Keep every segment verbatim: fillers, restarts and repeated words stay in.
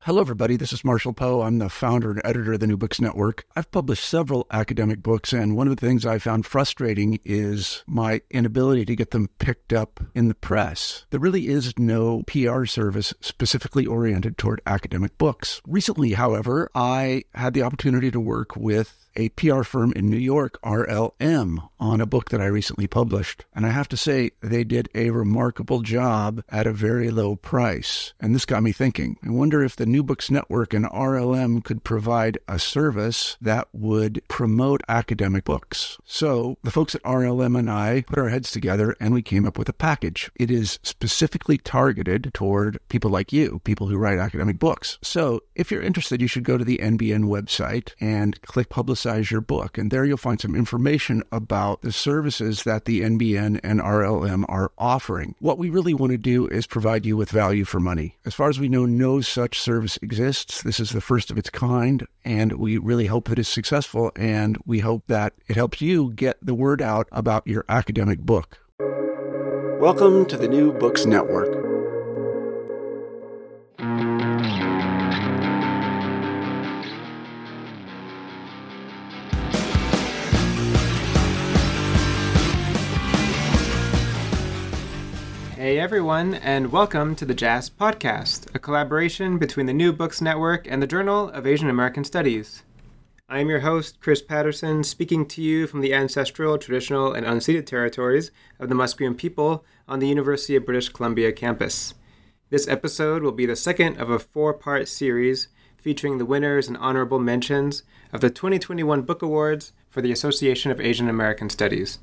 Hello, everybody. This is Marshall Poe. I'm the founder and editor of the New Books Network. I've published several academic books, and one of the things I found frustrating is my inability to get them picked up in the press. There really is no P R service specifically oriented toward academic books. Recently, however, I had the opportunity to work with a P R firm in New York, R L M, on a book that I recently published. And I have to say, they did a remarkable job at a very low price. And this got me thinking. I wonder if the New Books Network and R L M could provide a service that would promote academic books. So the folks at R L M and I put our heads together and we came up with a package. It is specifically targeted toward people like you, people who write academic books. So if you're interested, you should go to the N B N website and click Publicize your book. And there you'll find some information about the services that the N B N and R L M are offering. What we really want to do is provide you with value for money. As far as we know, no such service exists. This is the first of its kind, and we really hope that it's successful, and we hope that it helps you get the word out about your academic book. Welcome to the New Books Network. Hey everyone, and welcome to the J A S Podcast, a collaboration between the New Books Network and the Journal of Asian American Studies. I am your host, Chris Patterson, speaking to you from the ancestral, traditional, and unceded territories of the Musqueam people on the University of British Columbia campus. This episode will be the second of a four-part series featuring the winners and honorable mentions of the twenty twenty-one Book Awards for the Association of Asian American Studies.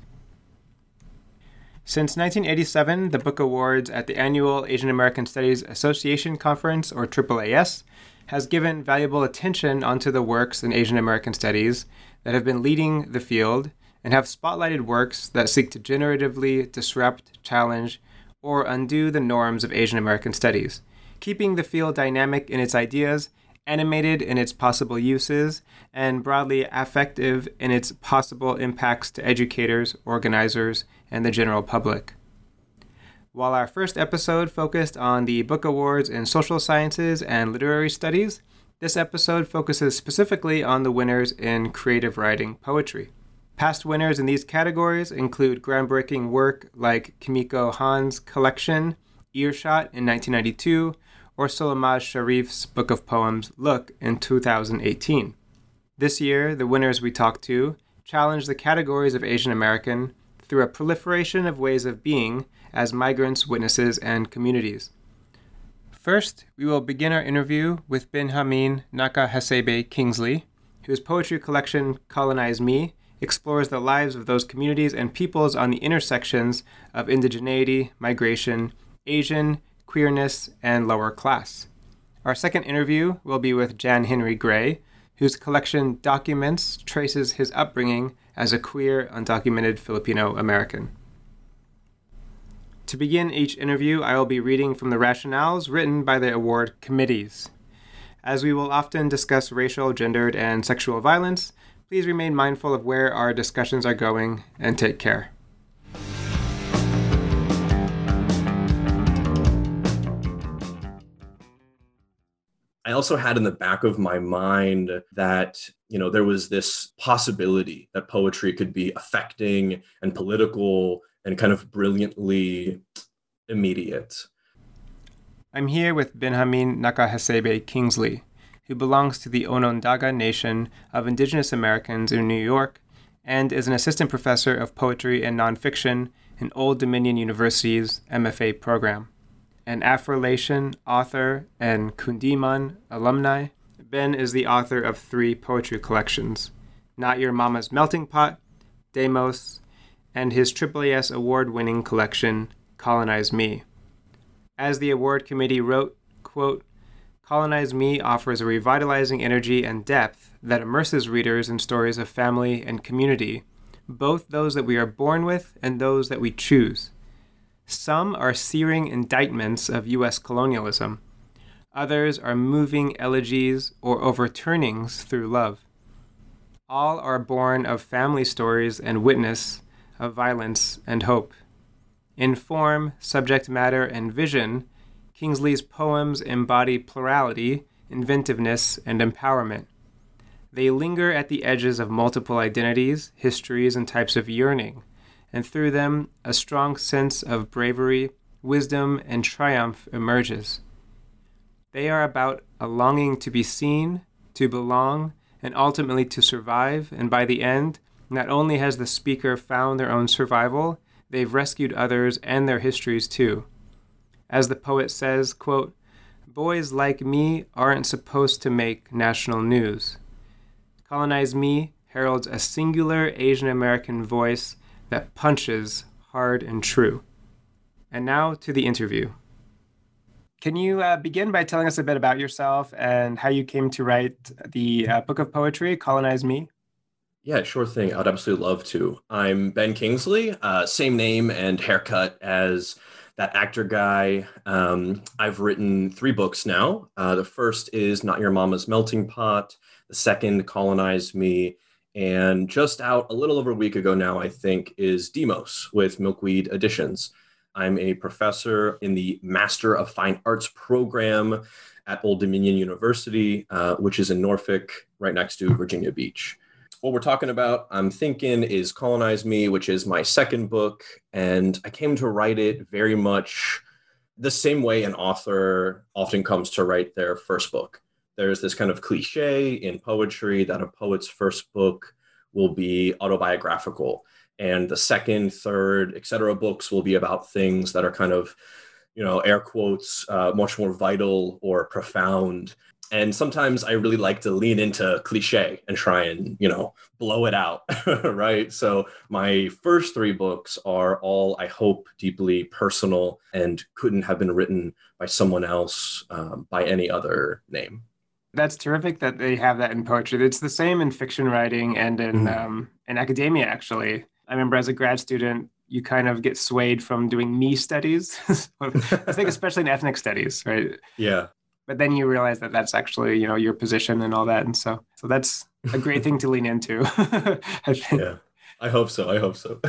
Since nineteen eighty-seven, the Book Awards at the annual Asian American Studies Association Conference, or A A A S, has given valuable attention onto the works in Asian American studies that have been leading the field and have spotlighted works that seek to generatively disrupt, challenge, or undo the norms of Asian American studies, keeping the field dynamic in its ideas, animated in its possible uses, and broadly affective in its possible impacts to educators, organizers, and the general public. While our first episode focused on the Book Awards in social sciences and literary studies, this episode focuses specifically on the winners in creative writing poetry. Past winners in these categories include groundbreaking work like Kimiko Han's collection, Earshot in nineteen ninety-two, or Solamaj Sharif's book of poems, Look, in two thousand eighteen. This year, the winners we talked to challenged the categories of Asian American through a proliferation of ways of being as migrants, witnesses, and communities. First, we will begin our interview with Benjamin Nakahesebe Kingsley, whose poetry collection, Colonize Me, explores the lives of those communities and peoples on the intersections of indigeneity, migration, Asian, queerness, and lower class. Our second interview will be with Jan Henry Gray, whose collection Documents traces his upbringing as a queer, undocumented Filipino American. To begin each interview, I will be reading from the rationales written by the award committees. As we will often discuss racial, gendered, and sexual violence, please remain mindful of where our discussions are going and take care. I also had in the back of my mind that, you know, there was this possibility that poetry could be affecting and political and kind of brilliantly immediate. I'm here with Benjamin Nakahesebe Kingsley, who belongs to the Onondaga Nation of Indigenous Americans in New York and is an assistant professor of poetry and nonfiction in Old Dominion University's M F A program. An Afrolation author and Kundiman alumni, Ben is the author of three poetry collections, Not Your Mama's Melting Pot, Demos, and his A A A S award-winning collection, Colonize Me. As the award committee wrote, quote, Colonize Me offers a revitalizing energy and depth that immerses readers in stories of family and community, both those that we are born with and those that we choose. Some are searing indictments of U S colonialism. Others are moving elegies or overturnings through love. All are born of family stories and witness of violence and hope. In form, subject matter, and vision, Kingsley's poems embody plurality inventiveness, and empowerment. They linger at the edges of multiple identities, histories, and types of yearning, and through them, a strong sense of bravery, wisdom, and triumph emerges. They are about a longing to be seen, to belong, and ultimately to survive, and by the end, not only has the speaker found their own survival, they've rescued others and their histories too. As the poet says, quote, "Boys like me aren't supposed to make national news. Colonize Me heralds a singular Asian American voice that punches hard and true." And now to the interview. Can you uh, begin by telling us a bit about yourself and how you came to write the uh, book of poetry, Colonize Me? Yeah, sure thing. I'd absolutely love to. I'm Ben Kingsley, uh, same name and haircut as that actor guy. Um, I've written three books now. Uh, the first is Not Your Mama's Melting Pot. The second, Colonize Me. And just out a little over a week ago now, I think, is Demos with Milkweed Editions. I'm a professor in the Master of Fine Arts program at Old Dominion University, uh, which is in Norfolk, right next to Virginia Beach. What we're talking about, I'm thinking, is Colonize Me, which is my second book. And I came to write it very much the same way an author often comes to write their first book. There's this kind of cliche in poetry that a poet's first book will be autobiographical. And the second, third, et cetera, books will be about things that are kind of, you know, air quotes, uh, much more vital or profound. And sometimes I really like to lean into cliche and try and, you know, blow it out, right? So my first three books are all, I hope, deeply personal and couldn't have been written by someone else um, by any other name. That's terrific that they have that in poetry. It's the same in fiction writing and in mm. um, in academia, actually. I remember as a grad student, you kind of get swayed from doing me studies. I think especially in ethnic studies, right? Yeah. But then you realize that that's actually, you know, your position and all that. And so so that's a great thing to lean into. I think. Yeah, I hope so. I hope so.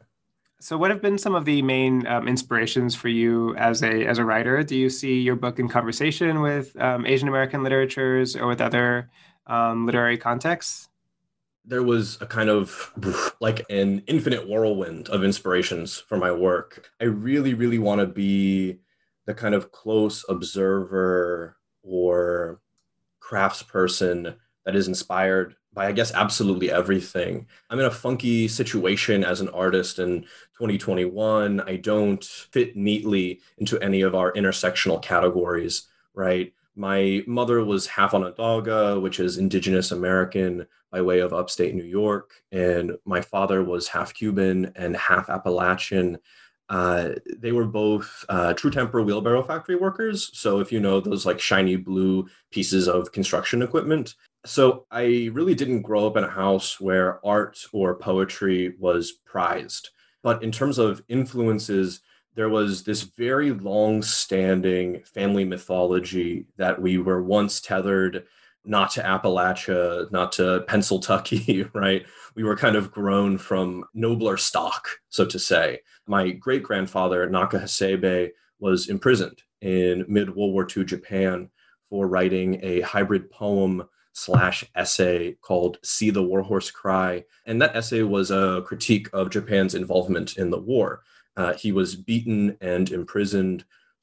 So what have been some of the main um, inspirations for you as a as a writer? Do you see your book in conversation with um, Asian American literatures or with other um, literary contexts? There was a kind of like an infinite whirlwind of inspirations for my work. I really, really want to be the kind of close observer or craftsperson that is inspired by, I guess, absolutely everything. I'm in a funky situation as an artist in twenty twenty-one. I don't fit neatly into any of our intersectional categories, right? My mother was half Onondaga, which is Indigenous American by way of upstate New York, and my father was half Cuban and half Appalachian. Uh, they were both uh, True Temper wheelbarrow factory workers. So if you know those like shiny blue pieces of construction equipment. So I really didn't grow up in a house where art or poetry was prized. But in terms of influences, there was this very long-standing family mythology that we were once tethered not to Appalachia, not to Pennsylvania, right? We were kind of grown from nobler stock, so to say. My great-grandfather, Naka Hasebe, was imprisoned in mid-World War Two Japan for writing a hybrid poem slash essay called See the Warhorse Cry. And that essay was a critique of Japan's involvement in the war. Uh, he was beaten and imprisoned.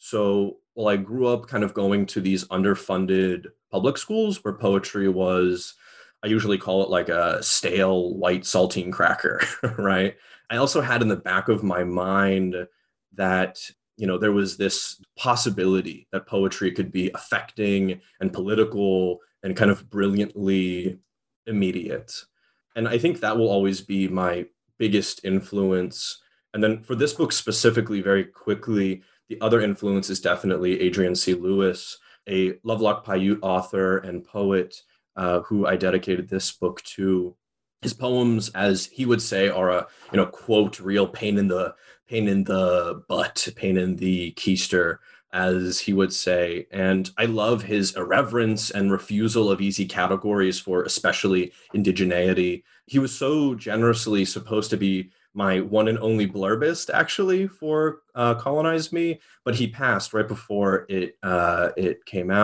So while I grew up kind of going to these underfunded public schools where poetry was, I usually call it like a stale white saltine cracker, right? I also had in the back of my mind that, you know, there was this possibility that poetry could be affecting and political and kind of brilliantly immediate. And I think that will always be my biggest influence. And then for this book specifically, very quickly, the other influence is definitely Adrian C. Lewis, a Lovelock Paiute author and poet uh, who I dedicated this book to. His poems, as he would say, are a, you know, quote, real pain in the pain in the butt, pain in the keister, as he would say. And I love his irreverence and refusal of easy categories for especially indigeneity. He was so generously supposed to be my one and only blurbist, actually, for uh, Colonize Me, but he passed right before it uh, it came out.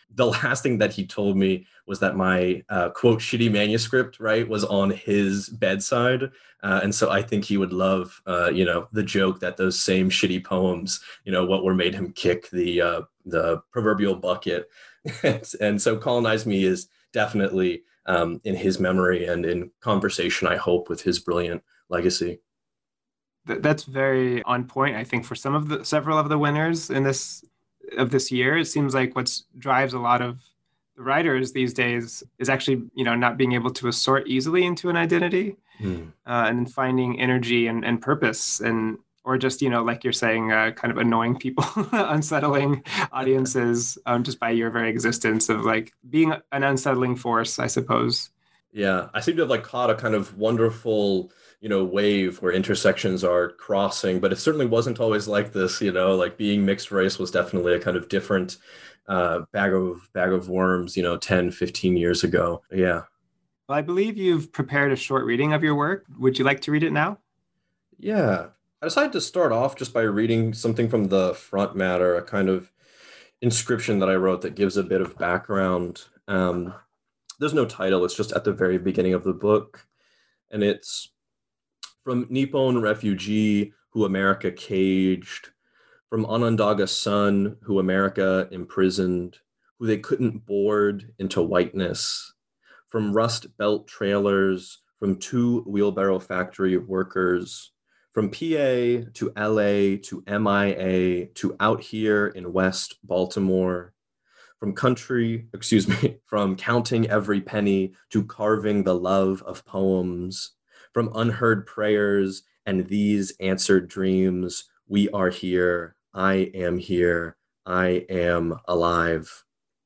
the last thing that he told me was that my uh, quote shitty manuscript, right, was on his bedside. Uh, and so I think he would love, uh, you know, the joke that those same shitty poems, you know, what were made him kick the uh, the proverbial bucket. And so Colonize Me is definitely um, in his memory and in conversation, I hope, with his brilliant legacy. That's very on point, I think, for some of the several of the winners in this of this year. It seems like what drives a lot of the writers these days is actually, you know, not being able to assort easily into an identity, mm. uh, and then finding energy and, and purpose, and or just, you know, like you're saying, uh, kind of annoying people, unsettling audiences, um, just by your very existence of like being an unsettling force, I suppose. Yeah, I seem to have like caught a kind of wonderful, you know, wave where intersections are crossing, but it certainly wasn't always like this, you know, like being mixed race was definitely a kind of different uh, bag of bag of worms, you know, ten, fifteen years ago. Yeah. Well, I believe you've prepared a short reading of your work. Would you like to read it now? Yeah. I decided to start off just by reading something from the front matter, a kind of inscription that I wrote that gives a bit of background. Um, there's no title. It's just at the very beginning of the book. And it's from Nippon refugee who America caged, from Onondaga son who America imprisoned, who they couldn't board into whiteness, from Rust Belt trailers, from two wheelbarrow factory workers, from P A to L A to M I A to out here in West Baltimore, from country, excuse me, from counting every penny to carving the love of poems, from unheard prayers and these answered dreams, we are here, I am here, I am alive.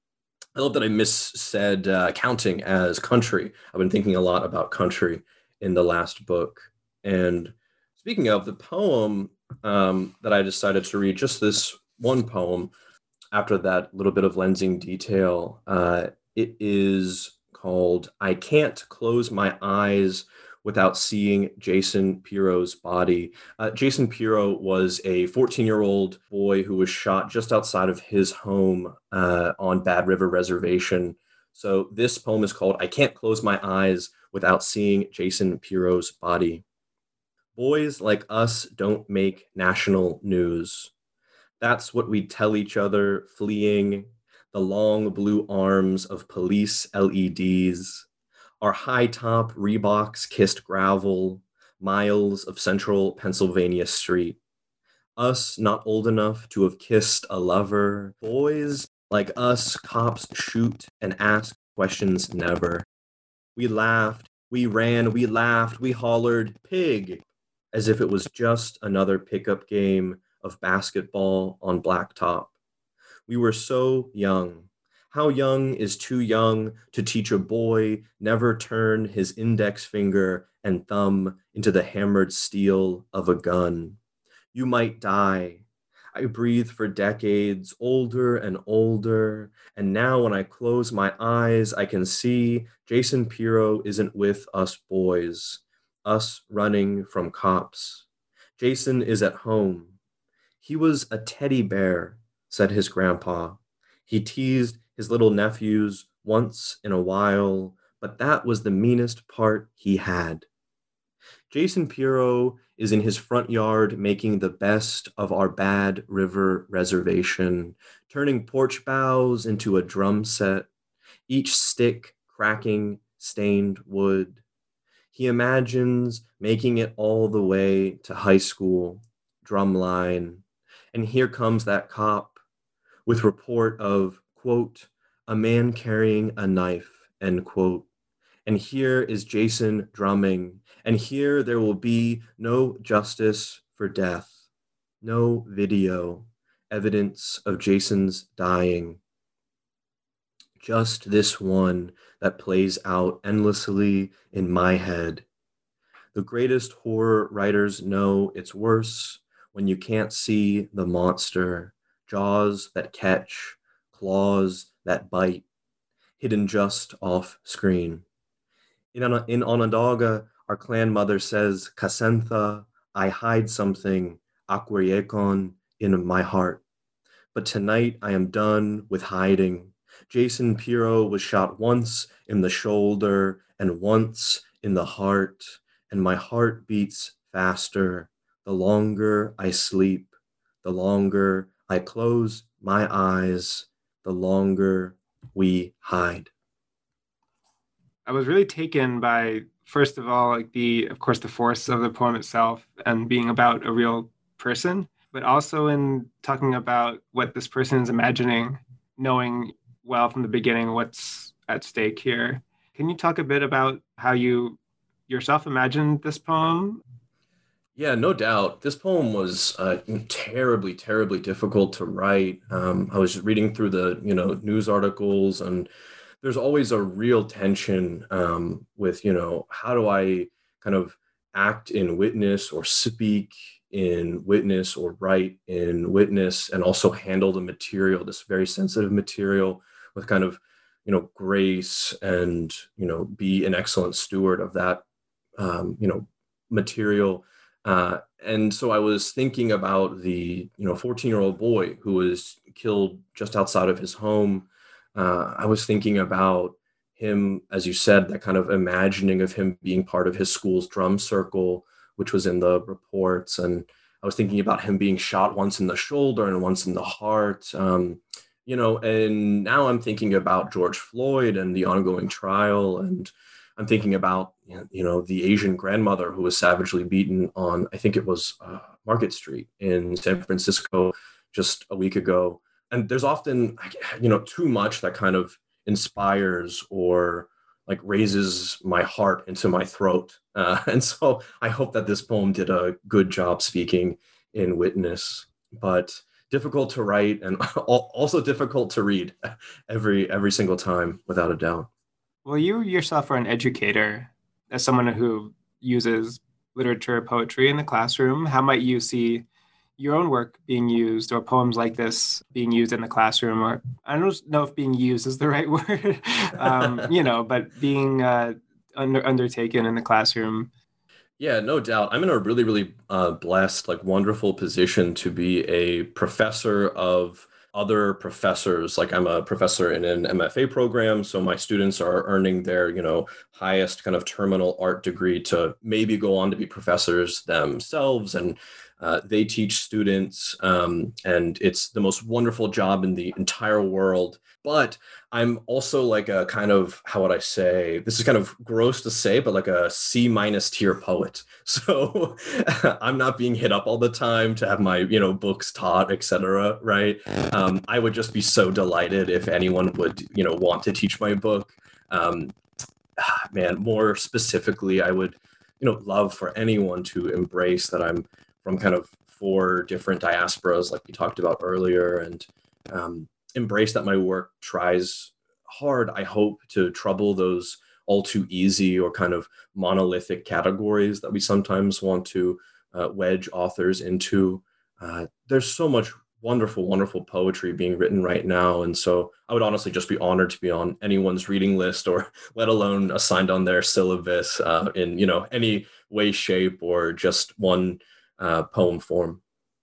I love that I missaid uh, counting as country. I've been thinking a lot about country in the last book. And speaking of the poem um, that I decided to read, just this one poem, after that little bit of lensing detail, uh, it is called I Can't Close My Eyes Without Seeing Jason Piro's Body. Uh, Jason Piro was a fourteen-year-old boy who was shot just outside of his home uh, on Bad River Reservation. So this poem is called I Can't Close My Eyes Without Seeing Jason Piro's Body. Boys like us don't make national news. That's what we tell each other, fleeing the long blue arms of police L E Ds, our high-top Reeboks kissed gravel, miles of central Pennsylvania street. Us not old enough to have kissed a lover. Boys like us, cops shoot and ask questions never. We laughed, we ran, we laughed, we hollered, pig, as if it was just another pickup game of basketball on blacktop. We were so young. How young is too young to teach a boy never turn his index finger and thumb into the hammered steel of a gun? You might die. I breathed for decades, older and older, and now when I close my eyes, I can see Jason Piro isn't with us boys, us running from cops. Jason is at home. He was a teddy bear, said his grandpa. He teased his little nephews once in a while, but that was the meanest part he had. Jason Piro is in his front yard making the best of our Bad River Reservation, turning porch boughs into a drum set, each stick cracking stained wood. He imagines making it all the way to high school, drumline, and here comes that cop with report of, quote, a man carrying a knife, end quote. And here is Jason drumming, and here there will be no justice for death, no video, evidence of Jason's dying. Just this one that plays out endlessly in my head. The greatest horror writers know it's worse when you can't see the monster, jaws that catch, claws that bite, hidden just off screen. In, in Onondaga, our clan mother says, Kasentha, I hide something, Akwariekon, in my heart. But tonight I am done with hiding. Jason Pirro was shot once in the shoulder and once in the heart, and my heart beats faster the longer I sleep, the longer I close my eyes, the longer we hide. I was really taken by, first of all, like the, of course, the force of the poem itself and being about a real person, but also in talking about what this person is imagining, knowing well from the beginning what's at stake here. Can you talk a bit about how you yourself imagined this poem? Yeah, no doubt. This poem was uh, terribly, terribly difficult to write. Um, I was reading through the, you know, news articles, and there's always a real tension um, with, you know, how do I kind of act in witness or speak in witness or write in witness and also handle the material, this very sensitive material with kind of, you know, grace and, you know, be an excellent steward of that, um, you know, material. Uh, and so I was thinking about the, you know, fourteen-year-old boy who was killed just outside of his home. Uh, I was thinking about him, as you said, that kind of imagining of him being part of his school's drum circle, which was in the reports. And I was thinking about him being shot once in the shoulder and once in the heart. Um, you know, and now I'm thinking about George Floyd and the ongoing trial, and I'm thinking about, you know, the Asian grandmother who was savagely beaten on, I think it was uh, Market Street in San Francisco just a week ago. And there's often, you know, too much that kind of inspires or like raises my heart into my throat. Uh, and so I hope that this poem did a good job speaking in witness, but difficult to write and also difficult to read every every single time, without a doubt. Well, you yourself are an educator, as someone who uses literature, poetry in the classroom. How might you see your own work being used, or poems like this being used in the classroom? Or I don't know if being used is the right word, um, you know, but being uh, under, undertaken in the classroom. Yeah, no doubt. I'm in a really, really uh, blessed, like wonderful position to be a professor of other professors. Like I'm a professor in an M F A program, so my students are earning their, you know, highest kind of terminal art degree to maybe go on to be professors themselves, and uh, they teach students, um, and it's the most wonderful job in the entire world. But I'm also like a kind of, how would I say, this is kind of gross to say, but like a C minus tier poet. So I'm not being hit up all the time to have my, you know, books taught, et cetera. Right. Um, I would just be so delighted if anyone would, you know, want to teach my book. Um, man, more specifically, I would, you know, love for anyone to embrace that I'm from kind of four different diasporas, like we talked about earlier, and um, embrace that my work tries hard, I hope, to trouble those all too easy or kind of monolithic categories that we sometimes want to uh, wedge authors into. Uh, there's so much wonderful, wonderful poetry being written right now. And so I would honestly just be honored to be on anyone's reading list, or let alone assigned on their syllabus uh, in, you know, any way, shape, or just one uh, poem form.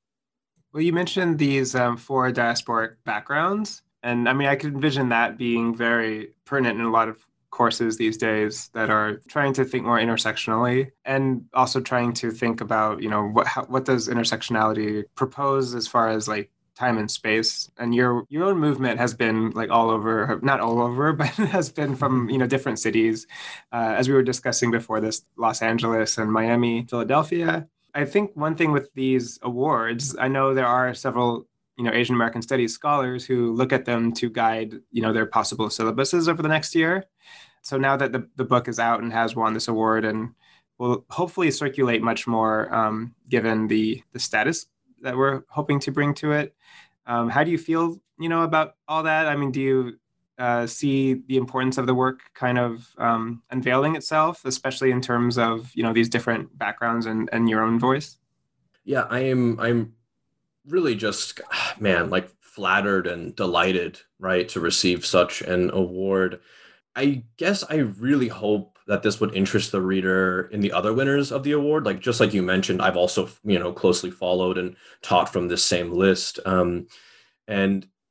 Well, you mentioned these um, four diasporic backgrounds. And I mean, I could envision that being very pertinent in a lot of courses these days that are trying to think more intersectionally, and also trying to think about, you know, what how, what does intersectionality propose as far as like time and space. And your your own movement has been like all over, not all over, but has been from, you know, different cities, uh, as we were discussing before this, Los Angeles and Miami, Philadelphia. I think one thing with these awards, I know there are several, you know, Asian American studies scholars who look at them to guide, you know, their possible syllabuses over the next year. So now that the, the book is out and has won this award, and will hopefully circulate much more, um, given the the status that we're hoping to bring to it. Um, how do you feel, you know, about all that? I mean, do you uh, see the importance of the work kind of um, unveiling itself, especially in terms of, you know, these different backgrounds and, and your own voice? Yeah, I am. I'm really just, man, like flattered and delighted, right, to receive such an award. I guess I really hope that this would interest the reader in the other winners of the award. Like, just like you mentioned, I've also, you know, closely followed and taught from this same list. Um, and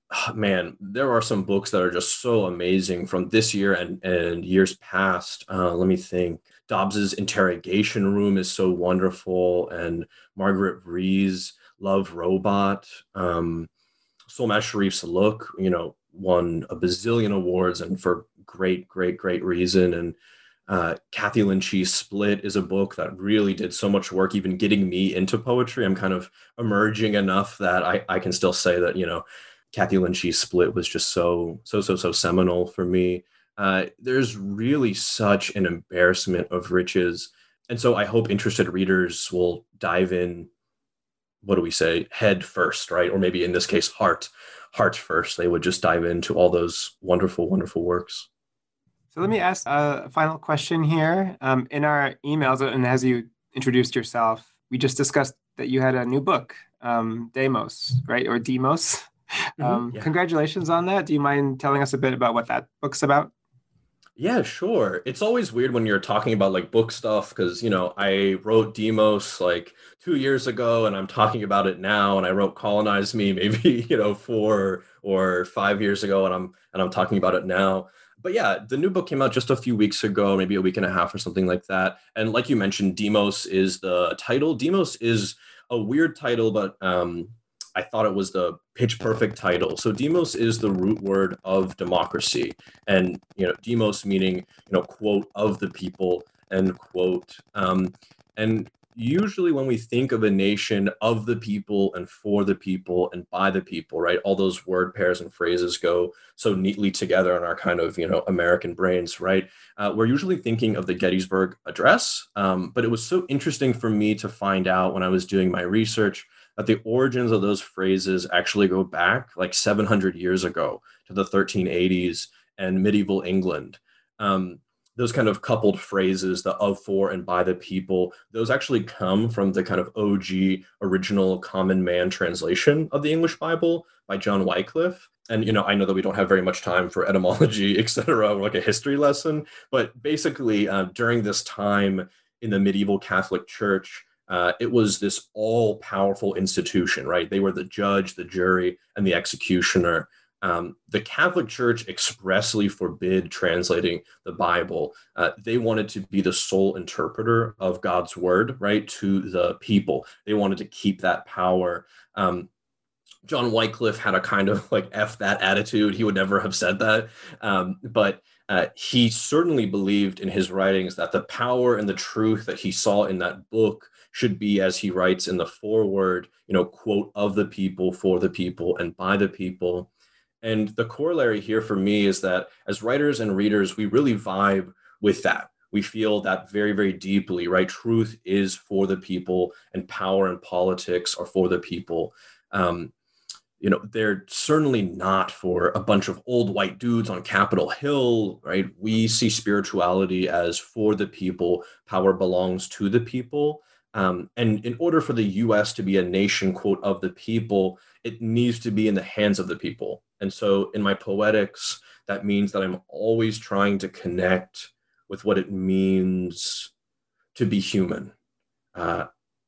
oh, man, there are some books that are just so amazing from this year and, and years past. Uh, let me think. Dobbs's Interrogation Room is so wonderful, and Margaret Vree's Love, Robot. Um, Solmaz Sharif's Look, you know, won a bazillion awards, and for great, great, great reason. And uh, Kathy Lin Chi's Split is a book that really did so much work, even getting me into poetry. I'm kind of emerging enough that I, I can still say that, you know, Kathy Lin Chi's Split was just so, so, so, so seminal for me. Uh, there's really such an embarrassment of riches. And so I hope interested readers will dive in, what do we say, head first, right? Or maybe in this case, heart, heart first. They would just dive into all those wonderful, wonderful works. So let me ask a final question here. Um, in our emails, and as you introduced yourself, we just discussed that you had a new book, um, Demos, right? Or Demos. Mm-hmm, um, yeah. Congratulations on that. Do you mind telling us a bit about what that book's about? Yeah, sure. It's always weird when you're talking about like book stuff because, you know, I wrote Demos like two years ago and I'm talking about it now. And I wrote Colonize Me maybe, you know, four or five years ago and I'm and I'm talking about it now. But yeah, the new book came out just a few weeks ago, maybe a week and a half or something like that. And like you mentioned, Demos is the title. Demos is a weird title, but um, I thought it was the pitch perfect title. So demos is the root word of democracy, and you know, demos meaning, you know, quote, of the people, end quote. Um, and usually when we think of a nation, of the people and for the people and by the people, right? All those word pairs and phrases go so neatly together in our kind of, you know, American brains, right? Uh, we're usually thinking of the Gettysburg Address, um, but it was so interesting for me to find out when I was doing my research that the origins of those phrases actually go back like seven hundred years ago to the thirteen eighties and medieval England. Um, those kind of coupled phrases, the of, for, and by the people, those actually come from the kind of O G original common man translation of the English Bible by John Wycliffe. And, you know, I know that we don't have very much time for etymology, et cetera, or like a history lesson, but basically uh, during this time in the medieval Catholic Church, uh, it was this all-powerful institution, right? They were the judge, the jury, and the executioner. Um, the Catholic Church expressly forbid translating the Bible. Uh, they wanted to be the sole interpreter of God's word, right, to the people. They wanted to keep that power. Um, John Wycliffe had a kind of like F that attitude. He would never have said that. Um, but uh, he certainly believed in his writings that the power and the truth that he saw in that book should be, as he writes in the foreword, you know, quote, of the people, for the people, and by the people. And the corollary here for me is that as writers and readers, we really vibe with that. We feel that very, very deeply, right? Truth is for the people, and power and politics are for the people. Um, you know, they're certainly not for a bunch of old white dudes on Capitol Hill, right? We see spirituality as for the people. Power belongs to the people. Um, and in order for the U S to be a nation, quote, of the people, it needs to be in the hands of the people. And so in my poetics, that means that I'm always trying to connect with what it means to be human, uh,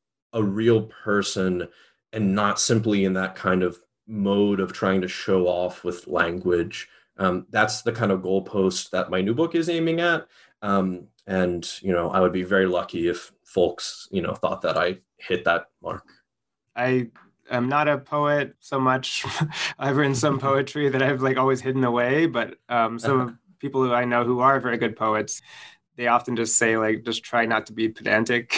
a real person, and not simply in that kind of mode of trying to show off with language. Um, that's the kind of goalpost that my new book is aiming at. Um, and, you know, I would be very lucky if folks, you know, thought that I hit that mark. I am not a poet so much. I've written some poetry that I've like always hidden away, but um, some people who I know who are very good poets, they often just say like, just try not to be pedantic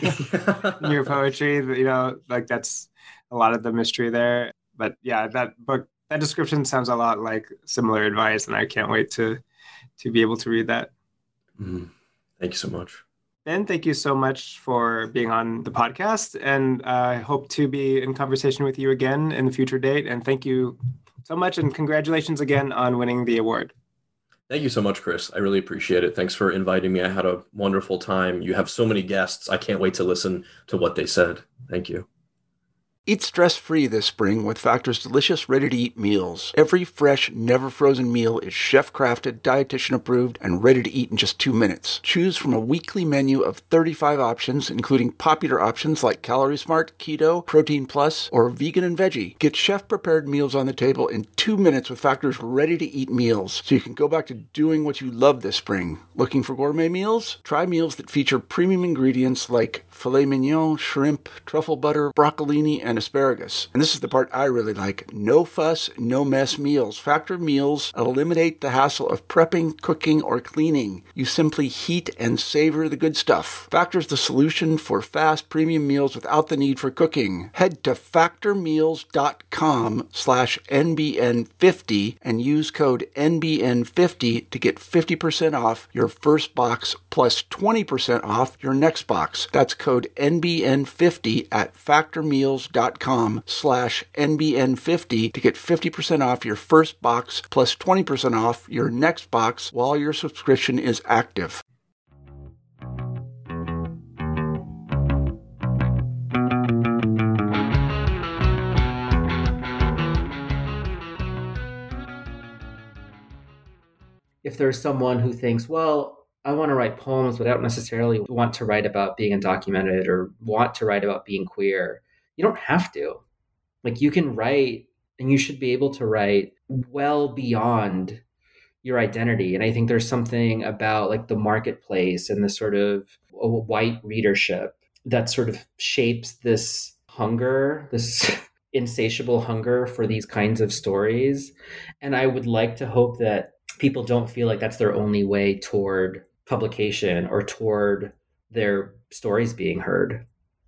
in your poetry. You know, like that's a lot of the mystery there. But yeah, that book, that description sounds a lot like similar advice, and I can't wait to to be able to read that. Mm, thank you so much. Ben, thank you so much for being on the podcast, and I uh, hope to be in conversation with you again in the future date. And thank you so much, and congratulations again on winning the award. Thank you so much, Chris. I really appreciate it. Thanks for inviting me. I had a wonderful time. You have so many guests. I can't wait to listen to what they said. Thank you. Eat stress-free this spring with Factor's delicious, ready-to-eat meals. Every fresh, never-frozen meal is chef-crafted, dietitian-approved, and ready to eat in just two minutes. Choose from a weekly menu of thirty-five options, including popular options like Calorie Smart, Keto, Protein Plus, or Vegan and Veggie. Get chef-prepared meals on the table in two minutes with Factor's ready-to-eat meals, so you can go back to doing what you love this spring. Looking for gourmet meals? Try meals that feature premium ingredients like filet mignon, shrimp, truffle butter, broccolini, and asparagus. And this is the part I really like. No fuss, no mess meals. Factor meals eliminate the hassle of prepping, cooking, or cleaning. You simply heat and savor the good stuff. Factor's the solution for fast premium meals without the need for cooking. Head to factormeals.com slash NBN50 and use code N B N fifty to get fifty percent off your first box plus twenty percent off your next box. That's code N B N fifty at factormeals.com slash NBN50 to get fifty percent off your first box plus twenty percent off your next box while your subscription is active. If there's someone who thinks, well, I want to write poems, but I don't necessarily want to write about being undocumented or want to write about being queer, you don't have to. Like, you can write, and you should be able to write well beyond your identity. And I think there's something about like the marketplace and the sort of white readership that sort of shapes this hunger, this insatiable hunger for these kinds of stories. And I would like to hope that people don't feel like that's their only way toward publication or toward their stories being heard.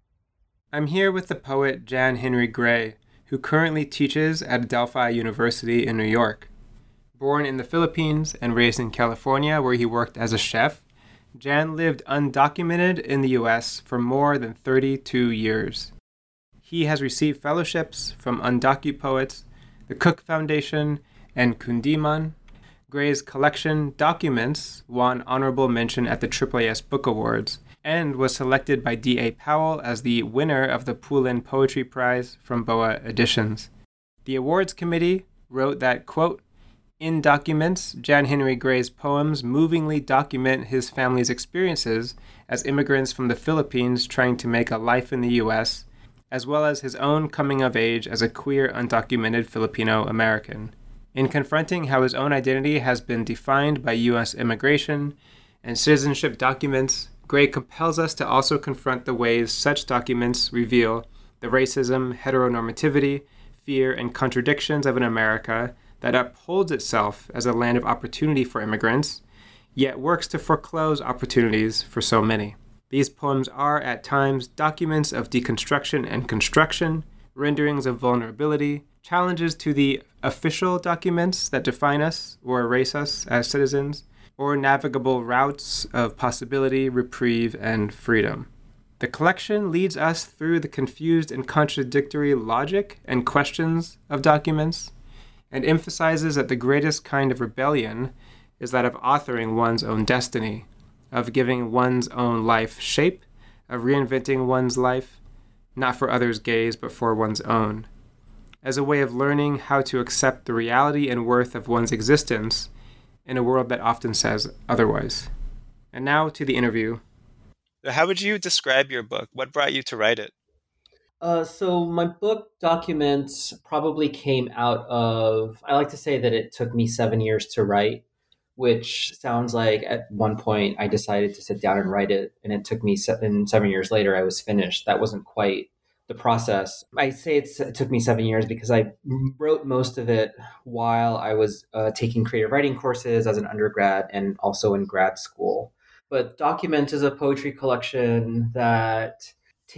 I'm here with the poet Jan Henry Gray, who currently teaches at Adelphi University in New York. Born in the Philippines and raised in California, where he worked as a chef, Jan lived undocumented in the U S for more than thirty-two years. He has received fellowships from UndocuPoets, the Cook Foundation, and Kundiman. Gray's collection, Documents, won honorable mention at the triple A S Book Awards and was selected by D A Powell as the winner of the Poulin Poetry Prize from B O A Editions. The awards committee wrote that, quote, "In Documents, Jan Henry Gray's poems movingly document his family's experiences as immigrants from the Philippines trying to make a life in the U S, as well as his own coming of age as a queer, undocumented Filipino American. In confronting how his own identity has been defined by U S immigration and citizenship documents, Gray compels us to also confront the ways such documents reveal the racism, heteronormativity, fear, and contradictions of an America that upholds itself as a land of opportunity for immigrants, yet works to foreclose opportunities for so many. These poems are, at times, documents of deconstruction and construction, renderings of vulnerability, challenges to the official documents that define us or erase us as citizens, or navigable routes of possibility, reprieve, and freedom. The collection leads us through the confused and contradictory logic and questions of documents, and emphasizes that the greatest kind of rebellion is that of authoring one's own destiny, of giving one's own life shape, of reinventing one's life, not for others' gaze, but for one's own, as a way of learning how to accept the reality and worth of one's existence in a world that often says otherwise. And now to the interview. How would you describe your book? What brought you to write it? Uh, so my book Documents probably came out of, I like to say that it took me seven years to write, which sounds like at one point I decided to sit down and write it, and it took me seven, seven years later I was finished. That wasn't quite the process. I say it's, it took me seven years because I wrote most of it while I was uh, taking creative writing courses as an undergrad and also in grad school. But Document is a poetry collection that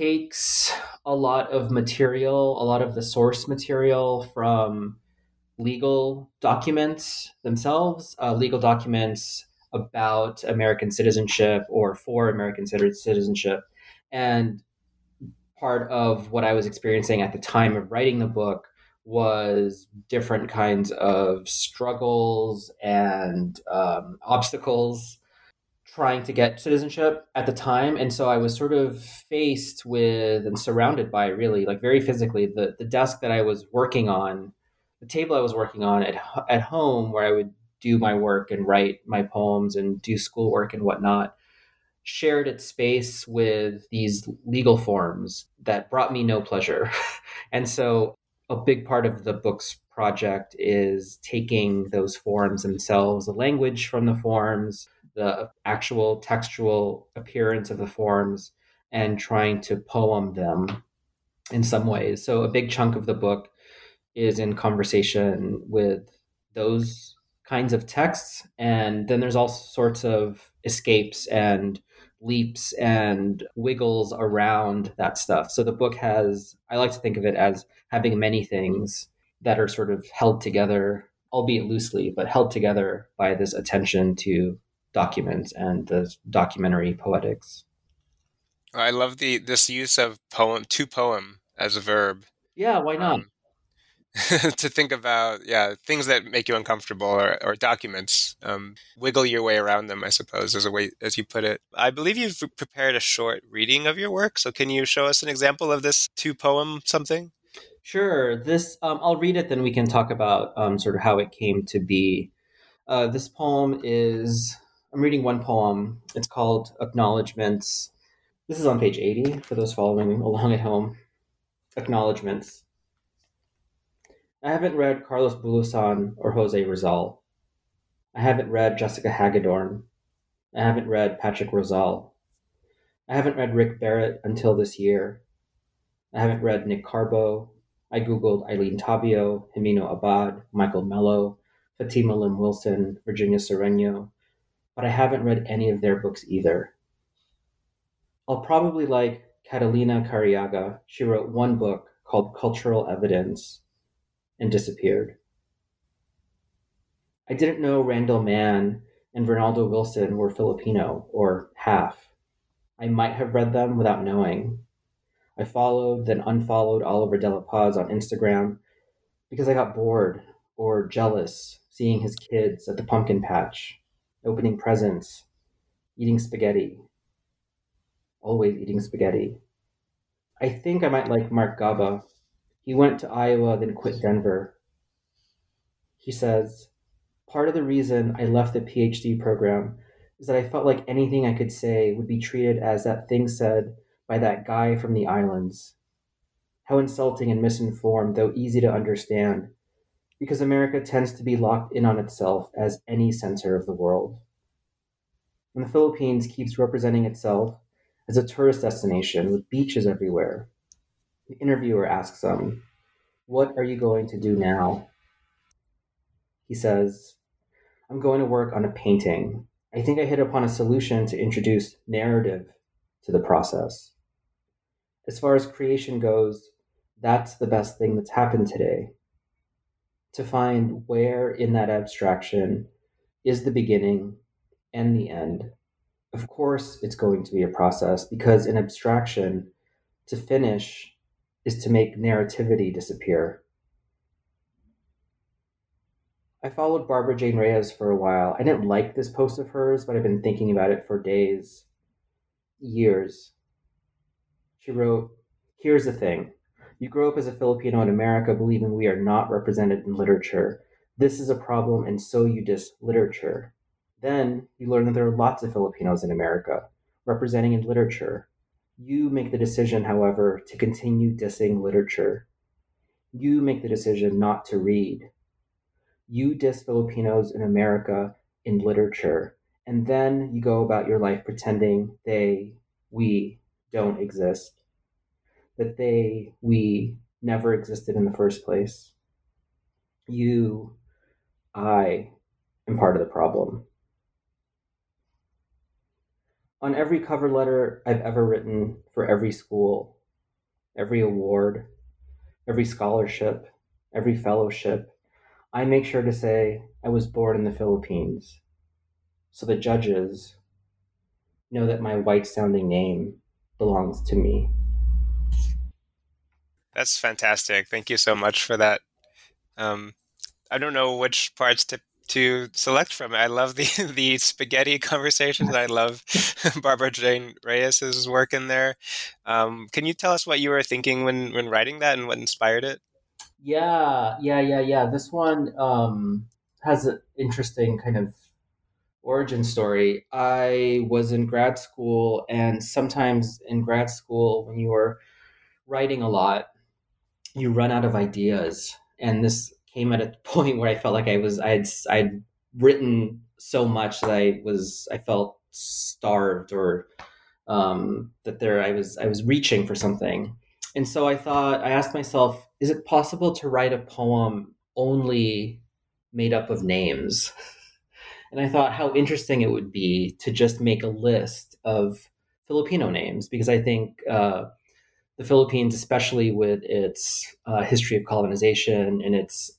takes a lot of material, a lot of the source material from legal documents themselves, uh, legal documents about American citizenship or for American citizenship. And part of what I was experiencing at the time of writing the book was different kinds of struggles and um, obstacles trying to get citizenship at the time. And so I was sort of faced with and surrounded by, really, like very physically, the, the desk that I was working on, the table I was working on at, at home, where I would do my work and write my poems and do schoolwork and whatnot, shared its space with these legal forms that brought me no pleasure. And so a big part of the book's project is taking those forms themselves, the language from the forms, the actual textual appearance of the forms, and trying to poem them in some ways. So a big chunk of the book is in conversation with those kinds of texts. And then there's all sorts of escapes and leaps and wiggles around that stuff. So the book has, I like to think of it as having many things that are sort of held together, albeit loosely, but held together by this attention to documents and the documentary poetics. I love the this use of poem to poem as a verb. Yeah, why not? Um, to think about, yeah, things that make you uncomfortable, or, or documents, um, wiggle your way around them, I suppose, as a way, as you put it. I believe you've prepared a short reading of your work. So can you show us an example of this two poem something? Sure. This um, I'll read it, then we can talk about um, sort of how it came to be. Uh, this poem is, I'm reading one poem. It's called Acknowledgements. This is on page eighty for those following along at home. Acknowledgements. I haven't read Carlos Bulosan or Jose Rizal. I haven't read Jessica Hagedorn. I haven't read Patrick Rosal. I haven't read Rick Barrett until this year. I haven't read Nick Carbo. I Googled Eileen Tabio, Jimeno Abad, Michael Mello, Fatima Lim Wilson, Virginia Sereno, but I haven't read any of their books either. I'll probably like Catalina Cariaga. She wrote one book called Cultural Evidence and disappeared. I didn't know Randall Mann and Ronaldo Wilson were Filipino, or half. I might have read them without knowing. I followed, then unfollowed Oliver De La Paz on Instagram because I got bored or jealous seeing his kids at the pumpkin patch, opening presents, eating spaghetti, always eating spaghetti. I think I might like Mark Gaba. He went to Iowa, then quit Denver. He says, part of the reason I left the PhD program is that I felt like anything I could say would be treated as that thing said by that guy from the islands. How insulting and misinformed, though easy to understand, because America tends to be locked in on itself as any center of the world. And the Philippines keeps representing itself as a tourist destination with beaches everywhere. The interviewer asks him, what are you going to do now? He says, I'm going to work on a painting. I think I hit upon a solution to introduce narrative to the process. As far as creation goes, that's the best thing that's happened today. To find where in that abstraction is the beginning and the end. Of course, it's going to be a process, because in abstraction, to finish is to make narrativity disappear. I followed Barbara Jane Reyes for a while. I didn't like this post of hers, but I've been thinking about it for days, years. She wrote, here's the thing. You grow up as a Filipino in America believing we are not represented in literature. This is a problem, and so you diss literature. Then you learn that there are lots of Filipinos in America representing in literature. You make the decision, however, to continue dissing literature. You make the decision not to read. You diss Filipinos in America in literature, and then you go about your life pretending they, we, don't exist, that they, we, never existed in the first place. You, I, am part of the problem. On every cover letter I've ever written for every school, every award, every scholarship, every fellowship, I make sure to say I was born in the Philippines, so the judges know that my white-sounding name belongs to me. That's fantastic. Thank you so much for that. Um, I don't know which parts to to select from. I love the the spaghetti conversations. I love Barbara Jane Reyes's work in there. Um, can you tell us what you were thinking when when writing that and what inspired it? Yeah, yeah, yeah, yeah. This one um, has an interesting kind of origin story. I was in grad school, and sometimes in grad school, when you are writing a lot, you run out of ideas. And this came at a point where I felt like I was I had I'd written so much that I was I felt starved, or um, that there I was I was reaching for something. And so I thought I asked myself, is it possible to write a poem only made up of names? And I thought how interesting it would be to just make a list of Filipino names, because I think uh, the Philippines, especially with its uh, history of colonization and its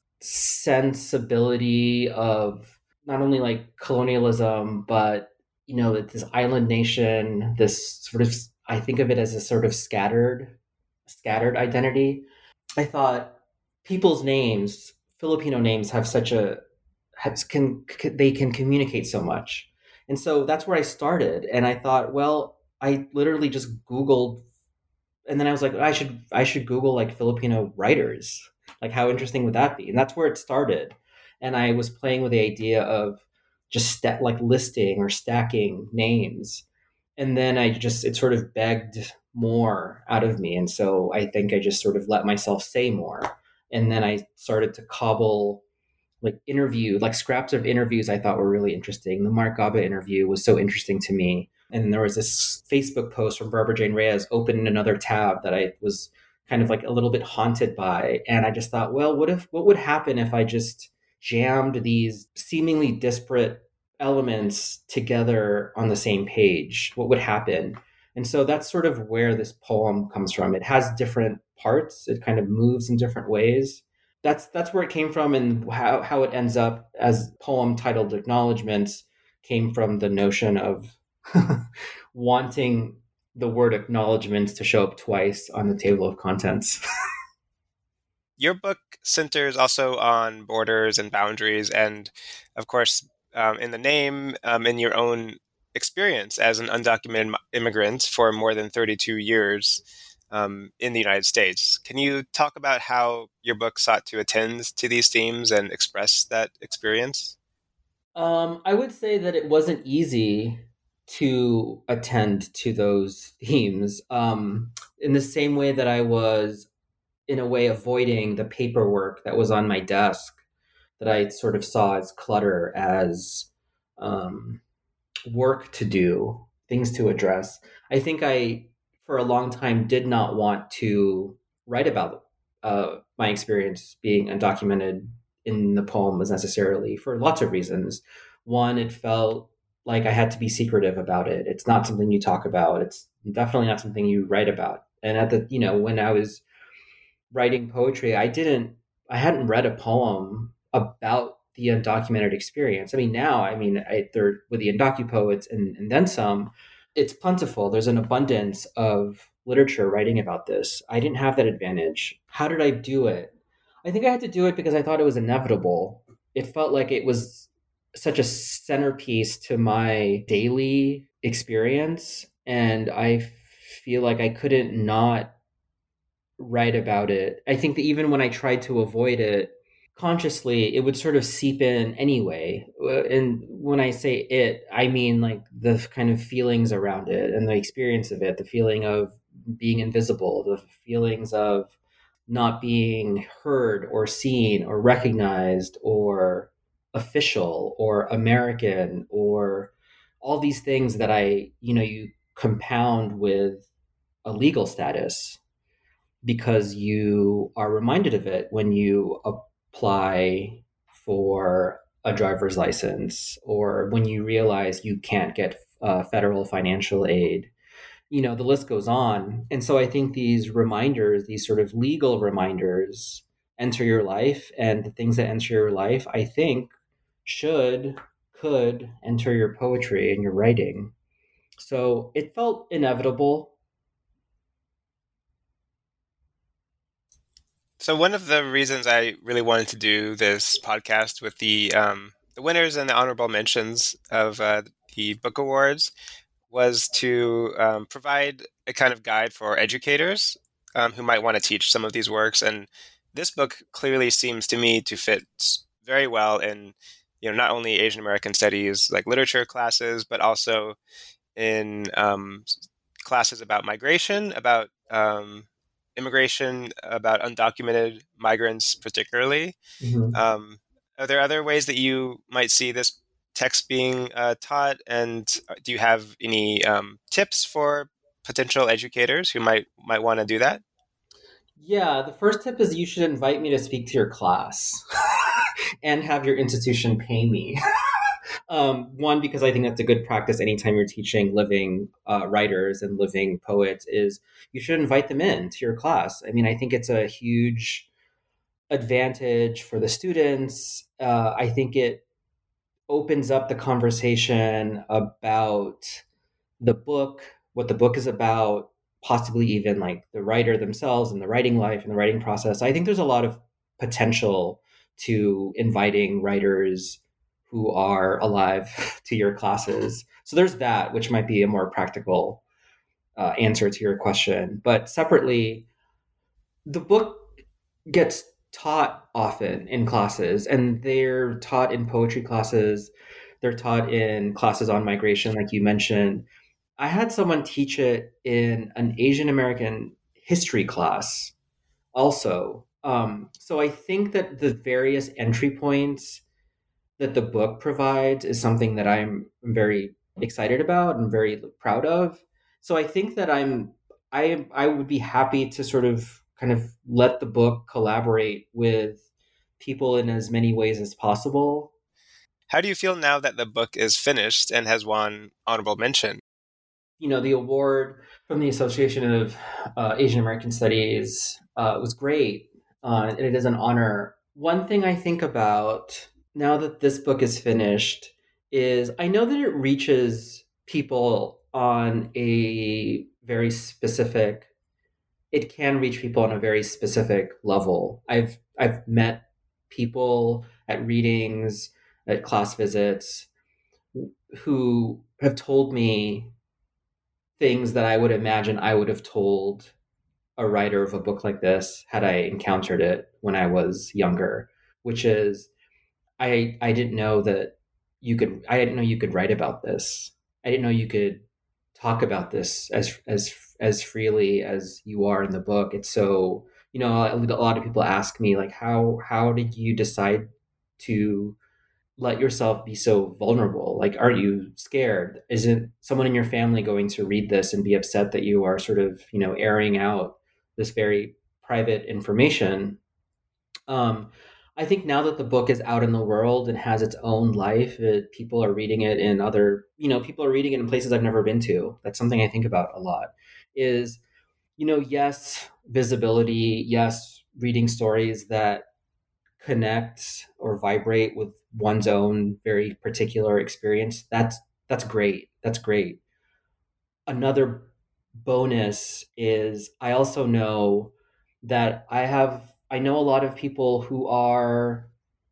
sensibility of not only like colonialism, but you know, this island nation, this sort of, I think of it as a sort of scattered, scattered identity. I thought people's names, Filipino names, have such a has, can, can they can communicate so much, and so that's where I started. And I thought, well, I literally just Googled, and then I was like, I should I should Google like Filipino writers. Like, how interesting would that be? And that's where it started. And I was playing with the idea of just sta- like listing or stacking names, and then I just it sort of begged more out of me, and so I think I just sort of let myself say more, and then I started to cobble like interview, like scraps of interviews I thought were really interesting. The Mark Gaba interview was so interesting to me. And there was this Facebook post from Barbara Jane Reyes open in another tab that I was kind of like a little bit haunted by. And I just thought, well, what if, what would happen if I just jammed these seemingly disparate elements together on the same page? What would happen? And so that's sort of where this poem comes from. It has different parts. It kind of moves in different ways. That's that's where it came from, and how, how it ends up as poem titled Acknowledgements came from the notion of wanting the word acknowledgements to show up twice on the table of contents. Your book centers also on borders and boundaries, and of course, um, in the name, um, in your own experience as an undocumented immigrant for more than thirty-two years um, in the United States. Can you talk about how your book sought to attend to these themes and express that experience? Um, I would say that it wasn't easy to attend to those themes, um, in the same way that I was, in a way, avoiding the paperwork that was on my desk that I sort of saw as clutter, as um, work to do, things to address. I think I, for a long time, did not want to write about uh, my experience being undocumented in the poem as necessarily, for lots of reasons. One, it felt like I had to be secretive about it. It's not something you talk about. It's definitely not something you write about. And at the, you know, when I was writing poetry, I didn't, I hadn't read a poem about the undocumented experience. I mean, now, I mean, I, there with the undocupoets and, and then some, it's plentiful. There's an abundance of literature writing about this. I didn't have that advantage. How did I do it? I think I had to do it because I thought it was inevitable. It felt like it was such a centerpiece to my daily experience. And I feel like I couldn't not write about it. I think that even when I tried to avoid it consciously, it would sort of seep in anyway. And when I say it, I mean like the kind of feelings around it and the experience of it, the feeling of being invisible, the feelings of not being heard or seen or recognized or official or American, or all these things that I, you know, you compound with a legal status because you are reminded of it when you apply for a driver's license, or when you realize you can't get uh, federal financial aid. You know, the list goes on. And so I think these reminders, these sort of legal reminders, enter your life, and the things that enter your life, I think, should, could enter your poetry and your writing. So it felt inevitable. So one of the reasons I really wanted to do this podcast with the um, the winners and the honorable mentions of uh, the book awards was to um, provide a kind of guide for educators um, who might want to teach some of these works. And this book clearly seems to me to fit very well in, you know, not only Asian American studies, like literature classes, but also in um, classes about migration, about um, immigration, about undocumented migrants particularly. Mm-hmm. Um, are there other ways that you might see this text being uh, taught? And do you have any um, tips for potential educators who might might want to do that? Yeah, the first tip is you should invite me to speak to your class and have your institution pay me. um, one, because I think that's a good practice anytime you're teaching living uh, writers and living poets, is you should invite them in to your class. I mean, I think it's a huge advantage for the students. Uh, I think it opens up the conversation about the book, what the book is about, possibly even like the writer themselves and the writing life and the writing process. I think there's a lot of potential to inviting writers who are alive to your classes. So there's that, which might be a more practical uh, answer to your question. But separately, the book gets taught often in classes, and they're taught in poetry classes. They're taught in classes on migration, like you mentioned. I had someone teach it in an Asian American history class also. Um, so I think that the various entry points that the book provides is something that I'm very excited about and very proud of. So I think that I'm I I would be happy to sort of kind of let the book collaborate with people in as many ways as possible. How do you feel now that the book is finished and has won honorable mention? You know, the award from the Association of uh, Asian American Studies uh, was great, uh, and it is an honor. One thing I think about now that this book is finished is I know that it reaches people on a very specific. It can reach people on a very specific level. I've I've met people at readings, at class visits, who have told me things that I would imagine I would have told a writer of a book like this had I encountered it when I was younger, which is I I didn't know that you could I didn't know you could write about this. I didn't know you could talk about this as as as freely as you are in the book. It's so, you know, a lot of people ask me like how how did you decide to let yourself be so vulnerable? Like, aren't you scared? Isn't someone in your family going to read this and be upset that you are sort of, you know, airing out this very private information? Um, I think now that the book is out in the world and has its own life, it, people are reading it in other, you know, people are reading it in places I've never been to. That's something I think about a lot is, you know, yes, visibility, yes, reading stories that connect or vibrate with one's own very particular experience. That's that's great. That's great. Another bonus is I also know that I have I know a lot of people who are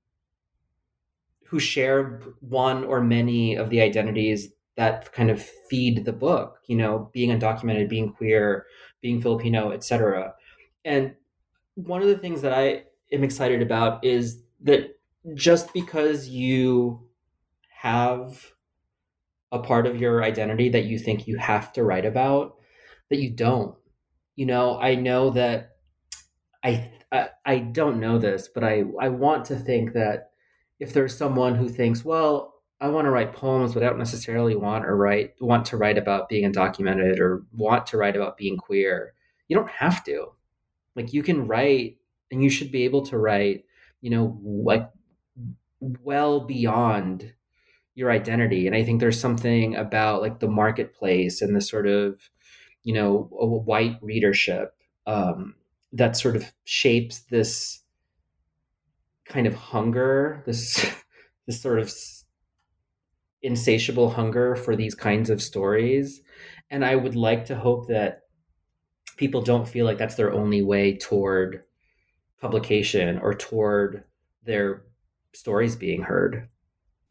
who share one or many of the identities that kind of feed the book, you know, being undocumented, being queer, being Filipino, et cetera. And one of the things that I am excited about is that just because you have a part of your identity that you think you have to write about, that you don't. You know, I know that I I, I don't know this, but I, I want to think that if there's someone who thinks, well, I want to write poems, but I don't necessarily want or write want to write about being undocumented or want to write about being queer, you don't have to. Like you can write and you should be able to write, you know, like well beyond your identity. And I think there's something about like the marketplace and the sort of, you know, a white readership um, that sort of shapes this kind of hunger, this this sort of insatiable hunger for these kinds of stories. And I would like to hope that people don't feel like that's their only way toward publication or toward their stories being heard.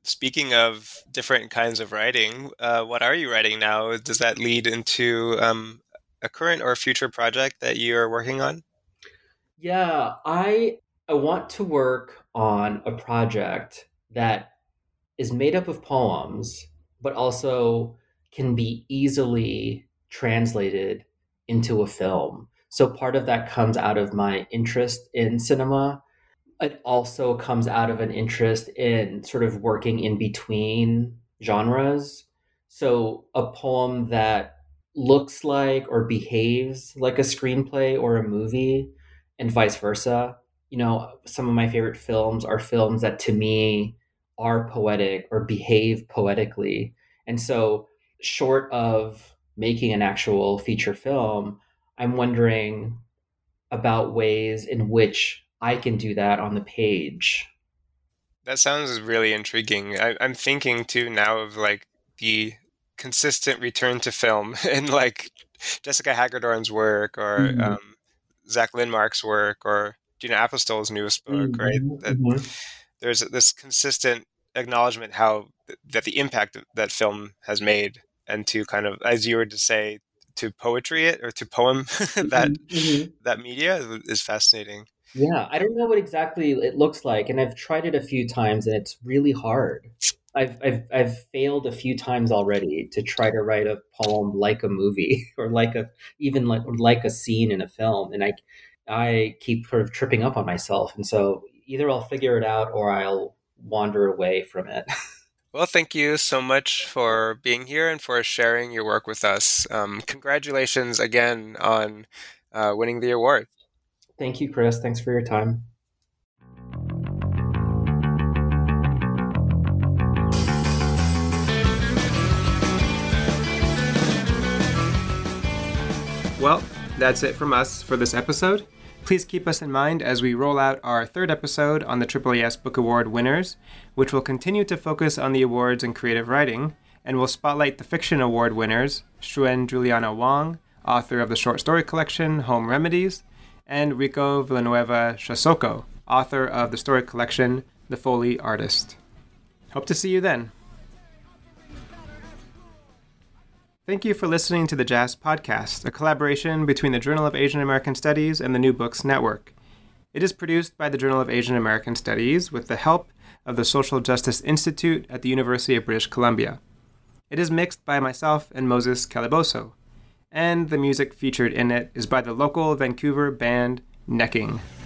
speaking of different kinds of writing, uh, what are you writing now? Does that lead into um, a current or future project that you're working on? Yeah, I I want to work on a project that is made up of poems, but also can be easily translated into a film. So part of that comes out of my interest in cinema. It also comes out of an interest in sort of working in between genres. So a poem that looks like or behaves like a screenplay or a movie, and vice versa. You know, some of my favorite films are films that to me are poetic or behave poetically. And so, short of making an actual feature film, I'm wondering about ways in which I can do that on the page. That sounds really intriguing. I, I'm thinking too now of like the consistent return to film in like Jessica Hagedorn's work or Mm-hmm. um, Zach Lindmark's work or Gina Apostol's newest book, right? Mm-hmm. That Mm-hmm. there's this consistent acknowledgement how that the impact that film has made, and to kind of, as you were to say, to poetry it or to poem that Mm-hmm. that media is fascinating. Yeah, I don't know what exactly it looks like, and I've tried it a few times, and it's really hard. I've I've I've failed a few times already to try to write a poem like a movie or like a even like like a scene in a film, and I I keep sort of tripping up on myself, and so either I'll figure it out or I'll wander away from it. Well, thank you so much for being here and for sharing your work with us. Um, congratulations again on uh, winning the award. Thank you, Chris. Thanks for your time. Well, that's it from us for this episode. Please keep us in mind as we roll out our third episode on the A A A S Book Award winners, which will continue to focus on the awards in creative writing, and will spotlight the Fiction Award winners, Xuen Juliana Wang, author of the short story collection Home Remedies, and Rico Villanueva Shasoko, author of the story collection The Foley Artist. Hope to see you then. Thank you for listening to the J A S Podcast, a collaboration between the Journal of Asian American Studies and the New Books Network. It is produced by the Journal of Asian American Studies with the help of the Social Justice Institute at the University of British Columbia. It is mixed by myself and Moses Caliboso, and the music featured in it is by the local Vancouver band Necking.